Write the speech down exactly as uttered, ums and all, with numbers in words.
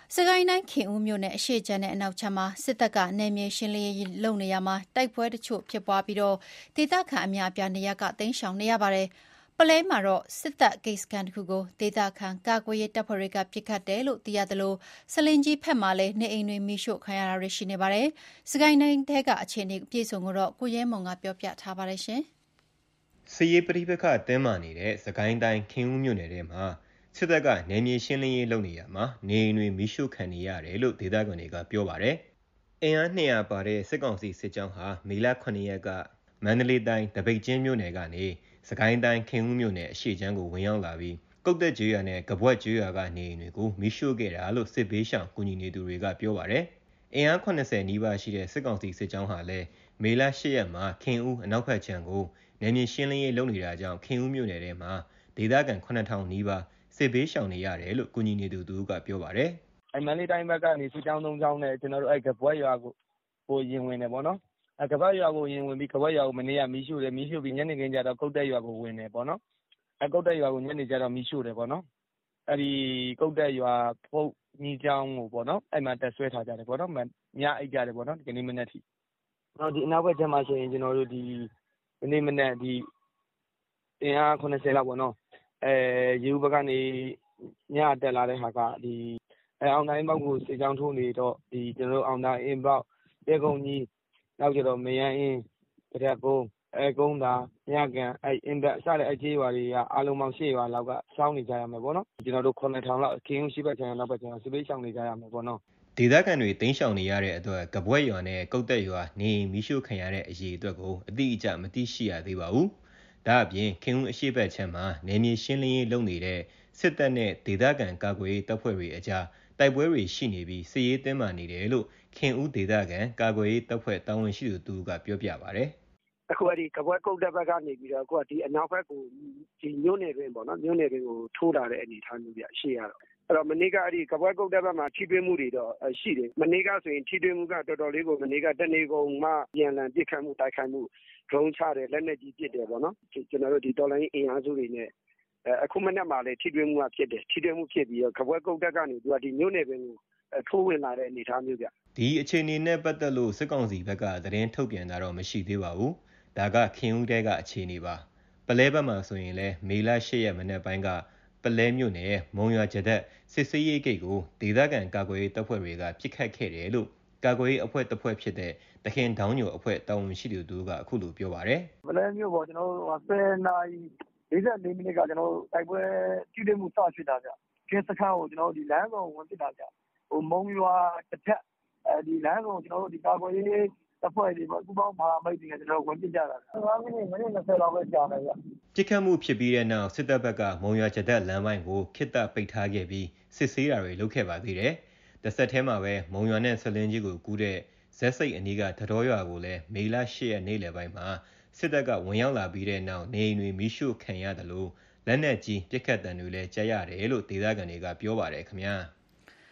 စကိုင်းတိုင်းခင်ဦးမြို့နယ်အရှေ့ခြမ်းနဲ့အနောက်ခြမ်းမှာစစ်တပ်ကနယ်မြေရှင်းလင်းရေးလုပ်နေရာမှာတိုက်ပွဲတချို့ဖြစ်ပွားပြီးဒေသခံအများအပြားနေရပ်ကတိမ်းရှောင်နေရပါတယ်။ပုလဲမှာတော့စစ်တပ်ဂိတ်စခန်းတစ်ခုကိုဒေသခံကာကွယ်ရေးတပ်ဖွဲ့တွေကပစ်ခတ်တယ်လို့သိရသလိုဆလင်ကြီးဘက်မှာလည်းနေအိမ်တွေမီးရှို့ခံရတာတွေရှိနေပါတယ်။စကိုင်းတိုင်းထဲကအခြေအနေအပြည့်အစုံကိုတော့ကိုရဲမွန်ကပြောပြထားပါတယ်ရှင်။စစ်ရေးပဋိပက္ခတင်းမာနေတဲ့စကိုင်းတိုင်းခင်ဦးမြို့နယ်ထဲမှာစစ်တပ်ကနယ်မြေရှင်းလင်းရေးလုပ်နေရမှာနေအိမ်တွေမီးရှို့ခံနေရတယ်လို့ဒေသခံတွေကပြောပါတယ်။အင်အားနှစ်ရာပါတဲ့စစ်ကောင်စီစစ်ကြောင်းဟာမေလခုနှစ်ရက်ကမန္တလေးတိုင်းတပိတ်ကျင်းမြို့နယ်ကနေစကိုင်းတိုင်းခင်ဦးမြို့နယ်အရှေ့ခြမ်းကိုဝင်ရောက်လာပြီးကုတ်တက်ကျွော်နဲ့ကပွက်ကျွော်ကနေအိမ်တွေကိုမီးရှို့ခဲ့တာလို့စစ်ဘေးရှောင်ကူညီနေသူတွေကပြောပါတယ်။အင်အားခုနှစ်ဆယ်နီးပါးရှိတဲ့စစ်ကောင်စီစစ်ကြောင်းဟာလည်းမေလရှစ်ရက်မှာခင်ဦးအနောက်ဘက်ခြမ်းကိုနယ်မြေရှင်းလင်းရေးလုပ်နေတာကြောင့်ခင်ဦးမြို့နယ်ထဲမှာဒေသခံခုနှစ်ထောင်နီးပါးစစ်ဘေးရှောင်နေရတယ်လို့ကူညီနေသူတို့ကပြောပါတယ်။အဲမန္တလေးတိုင်းဘက်ကနေစစ်ကြောင်းသုံးကြောင်းနဲ့ကျွန်တော်တို့အဲကပွက်ရွာကိုကိုရင်ဝင်တယ်ပေါ့နော်။အဲကပွက်ရွာကိုရင်ဝင်ပြီးကပွက်ရွာကိုမနေ့ကမီးရှို့တယ်မီးရှို့ပြီးညနေခင်းကျတော့ကုတ်တက်ရွာကိုဝင်တယ်ပေါ့နော်။အဲကုတ်တက်ရွာကိုညနေကျတော့မီးရှို့တယ်ပေါ့နော်။အဲဒီကုတ်တက်ရွာပုတ်ညီးကြောင်းကိုပေါ့နော်အဲမှာတက်ဆွဲထားကြတယ်ပေါ့နော်။ညအိတ်ကြတယ်ပေါ့နော်ဒီနေ့မနေ့ထိ။နောက်ဒီအနောက်ဘက်ကျမ်းမှာဆိုရင်ကျွန်တော်တို့ဒီဒီနေ့မနေ့ဒီအင်အားခုနှစ်ဆယ်လောက်ပေါ့နော်။အဲရေဦးဘက်ကနေညတက်လာတဲ့ဟာကဒီအဲအောင်တိုင်းဘောက်ကိုစေချောင်းထိုးနေတော့ဒီကျွန်တော်တို့အောင်တိုင်းအင်းဘောက်တဲကုန်းကြီးနောက်ကျတော့မယန်းအင်းတရက်ကုန်းအဲကုန်းသာညကန်အဲအင်းဘက်စတဲ့အခြေရွာတွေကအားလုံးပေါင်းရှစ်ရွာလောက်ကစောင်းနေကြရမယ်ပေါ့နော်ကျွန်တော်တို့ခုနှစ်ထောင်လောက်ခင်းရှိဘက်ခြံနောက်ဘက်ခြံစပေးချောင်းနေကြရမယ်ပေါ့နော်ဒေသခံတွေတိမ်းရှောင်နေရတဲ့အတွက်ကပွက်ရွာနဲ့ကုတ်တက်ရွာနေမီးရှို့ခံရတဲ့အရေးအတွက်ကိုအတိအကျမသိရှိရသေးပါဘူး။ဒါအပြင်ခင်ဦးအရှိဘက်ခြမ်းမှာနယ်မြေရှင်းလင်းရေးလုပ်နေတဲ့စစ်တပ်နဲ့ဒေသခံကာကွယ်ရေးတပ်ဖွဲ့တွေအကြားတိုက်ပွဲတွေရှိနေပြီးစစ်ရေးတင်းမာနေတယ်လို့ခင်ဦးဒေသခံကာကွယ်ရေးတပ်ဖွဲ့တာဝန်ရှိသူတို့ကပြောပြပါတယ်။အခုအဲဒီကပွက်ကုတ်တက်ဘက်ကနေပြီးတော့အခုကဒီအနောက်ဘက်ကိုဒီမြို့နယ်တွင်ပေါ့နော်မြို့နယ်တွင်ကိုထိုးလာတဲ့အနေအထားမျိုးပြရှေ့ရတော့အဲ့တော့မနေ့ကအဲ့ဒီကပွက်ကုတ်တက်ဘက်မှာထိတွေ့မှုတွေတော့ရှိတယ်မနေ့ကဆိုရင်ထိတွေ့မှုကတော်တော်လေးကိုမနေ့ကတနေကုန်မှပြန်လည်ပြစ်ခတ်မှုတိုက်ခိုက်မှုဒရုန်းချတယ်လက်နက်ကြီးပစ်တယ်ပေါ့နော်ကျွန်တော်တို့ဒီတော်လိုင်းအင်အားစုတွေနဲ့အခုမနေ့မှလည်းထိတွေ့မှုကဖြစ်တယ်ထိတွေ့မှုဖြစ်ပြီးတော့ကပွက်ကုတ်တက်ကနေသူကဒီမြို့နယ်ပင်ကိုထိုးဝင်လာတဲ့အနေအထားမျိုးပြဒီအခြေအနေနဲ့ပတ်သက်လို့စစ်ကောင်စီဘက်ကသတင်းထုတ်ပြန်တာတော့မရှိသေးပါဘူးဒါကခင်ဦးတဲကအခြေအနေပါပလဲဘက်မှာဆိုရင်လည်းမေလရှစ်ရက်မနေ့ပိုင်းကပလဲမြို့နယ်မုံရွာကျတဲ့စစ်စေးရေးဂိတ်ကိုဒေသခံကာကွယ်ရေးတပ်ဖွဲ့တွေကပစ်ခတ်ခဲ့တယ်လို့ကာကွယ်ရေးအဖွဲ့တပ်ဖွဲ့ဖြစ်တဲ့တခင်ဒေါင်းညိုအဖွဲ့တာဝန်ရှိသူတို့ကအခုလိုပြောပါတယ်ပလဲမြို့ပေါ်ကျွန်တော်တို့ဆယ်နာရီလေးဆယ်လေးမိနစ်ကကျွန်တော်တို့တိုက်ပွဲထိတွေ့မှုစဖြစ်တာကြကင်းစခန်းကိုကျွန်တော်တို့ဒီလမ်းဆောင်ဝင်ပစ်တာကြဟိုမုံရွာတစ်ထက်အဲဒီလမ်းဆောင်ကျွန်တော်တို့ဒီကာကွယ်ရေးတပ်ဖွဲ့တွေပေါ့ပူပေါင်းမဟာမိတ်တွေကျွန်တော်ဝင်ပစ်ကြတာငါးမိနစ်မိနစ်၂၀လောက်ပဲကြာတယ်ဗျပြစ်ခတ်မှုဖြစ်ပြီးတဲ့နောက်စစ်တပ်ဘက်ကမုံရွာကျတဲ့လမ်းပိုင်းကိုခစ်တပ်ပိတ်ထားခဲ့ပြီးစစ်ဆေးတာတွေလုပ်ခဲ့ပါသေးတယ်။တစ်ဆက်တည်းမှာပဲမုံရွာနဲ့ဆလင်းကြီးကိုကူးတဲ့ဇက်စိတ်အနီးကသတော်ရွာကိုလည်းမေလရှစ်ရက်နေ့လယ်ပိုင်းမှာစစ်တပ်ကဝင်ရောက်လာပြီးတဲ့နောက်နေအိမ်တွေမီးရှို့ခံရတယ်လို့လက်နက်ကြီးပြစ်ခတ်တံတွေလည်းကြားရတယ်လို့ဒေသခံတွေကပြောပါတယ်ခင်ဗျာ။